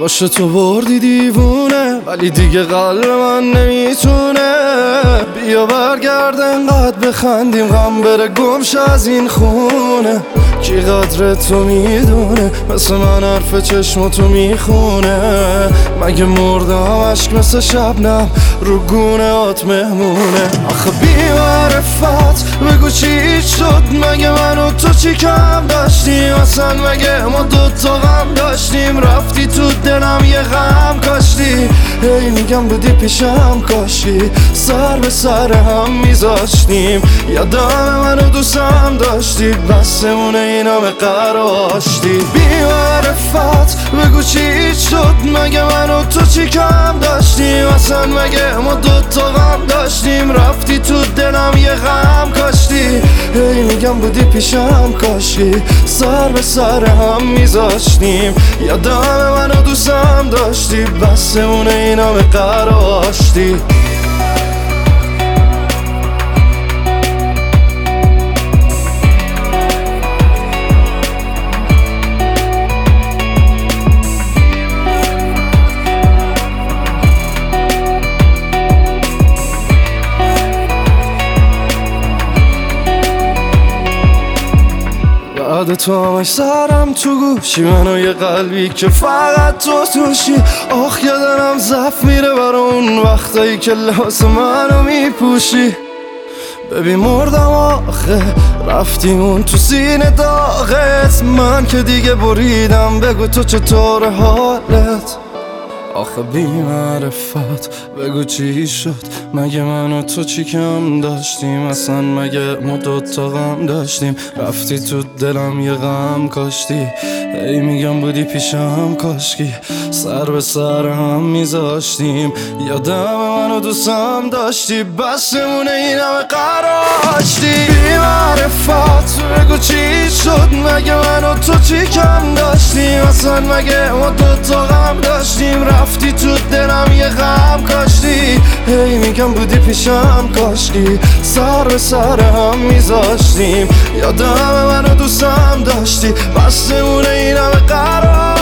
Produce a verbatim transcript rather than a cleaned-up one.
پشت تو بردی دیوونه، ولی دیگه قلب من نمیتونه. بیا برگرد انقدر بخندیم، غم بره گمش از این خونه. کی قدر تو میدونه، مثل من حرف چشم تو میخونه. مگه مردم عشق مثل شبنم رو گونه آت مهمونه. آخه بی معرفت بگو چی شد، مگه من و تو چی کم داشتیم؟ اصلا مگه ما دوتا غم داشتیم؟ رفتی تو دلم یه غم کاشتی، هی میگم بودی پیشم کاشی سر به سر هم میذاشتیم. یادم منو دوستم داشتی، بسمونه این همه قراشتی. بی معرفت بگو چی شد، مگه من و تو چی کم داشتیم؟ اصلا مگه ما دوتا غم داشتیم؟ رفتی تو دلم یه غم کاشتی، هی میگم بودی پیشم کاشی سر به سر هم میذاشتیم. یادم منو دوستم داشتی، بسمونه این همه قراشتی. بعد تو همش سرم تو گوشی، منو یه قلبی که فقط تو توشی. آخ یادنم زف میره برا اون وقتایی که لباس منو میپوشی. ببین مردم آخه، رفتیمون تو سینه داغت. من که دیگه بریدم، بگو تو چطور حالت؟ آخه بی معرفت بگو چی شد، مگه من و تو چی کم داشتیم؟ اصلا مگه ما دوتا غم داشتیم؟ رفتی تو دلم یه غم کاشتی، ای میگم بودی پیشم کاشکی سر به سر هم میذاشتیم. یادم منو دوستم داشتی، بسمونه این همه قراشتی. بی معرفت بگو چی شد، مگه من و تو چی کم داشتیم؟ اصلا مگه ما دوتا غم داشتیم؟ رفتی تو دلم یه غم کاشتی، هی میگم بودی پیشم کاشکی سر به سر هم میذاشتیم. یادم منو دوستم داشتی، بسمونه این همه قرار